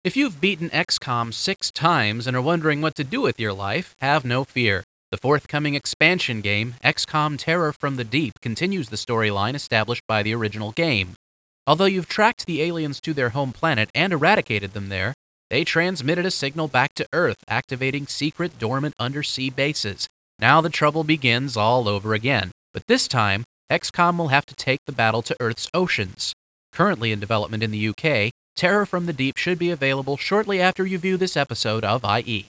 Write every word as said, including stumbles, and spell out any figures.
If you've beaten X COM six times and are wondering what to do with your life, have no fear. The forthcoming expansion game, X COM Terror from the Deep, continues the storyline established by the original game. Although you've tracked the aliens to their home planet and eradicated them there, they transmitted a signal back to Earth, activating secret dormant undersea bases. Now the trouble begins all over again, but this time, X COM will have to take the battle to Earth's oceans. Currently in development in the U K, Terror from the Deep should be available shortly after you view this episode of I E.